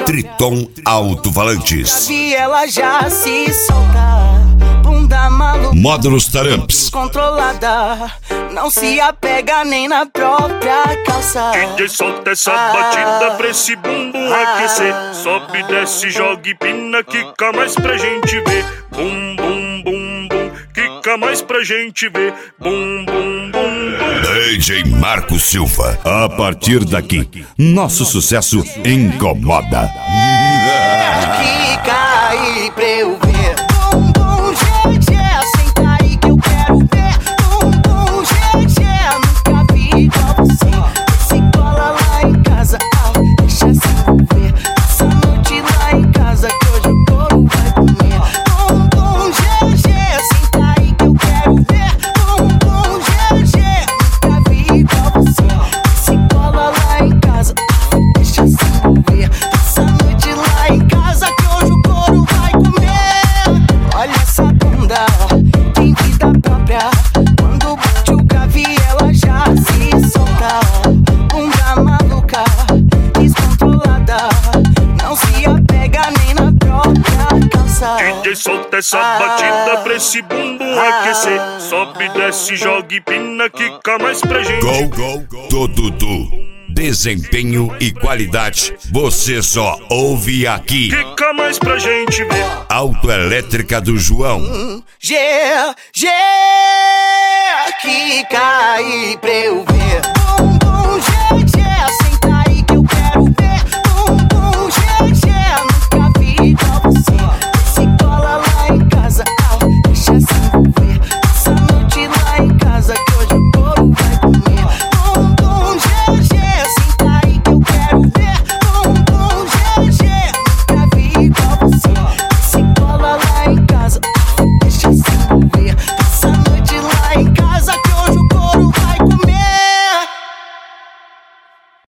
Triton Alto-Falantes. Vi ela já se solta, bunda maluca, Módulos Taramps. controlada, não se apega nem na própria calça. DJ solta essa batida pra esse bumbum aquecer. Sobe, desce, joga e pina, quica mais pra gente ver. Bum, bum, bum, bum, quica mais pra gente ver. Bum, bum, bum, bum. DJ Marco Silva. A partir daqui, nosso sucesso incomoda. Quica aí pra eu ver. Bum, bum, GG, senta aí que eu quero ver. Bum, bum, GG, nunca vi igual você. Se cola lá em casa, deixa se envolver. Essa noite lá em casa que hoje o couro vai comer. Bum, bum, GG, senta aí que eu quero ver. Bum, bum, GG, nunca vi igual você. Se cola lá em casa, deixa se envolver. Essa noite lá em casa que hoje o couro vai comer. Olha essa bunda, tem vida própria. Quando bate o grave ela já se solta. Bunda maluca, descontrolada, não se apega nem na própria calça. DJ solta essa batida pra esse bumbum aquecer. Sobe, desce, joga e pina, quica mais pra gente. Do Dudu. Desempenho e qualidade, você só ouve aqui. Quica mais pra gente ver. Autoelétrica do João. G, que cai pra eu ver. Bum, bum,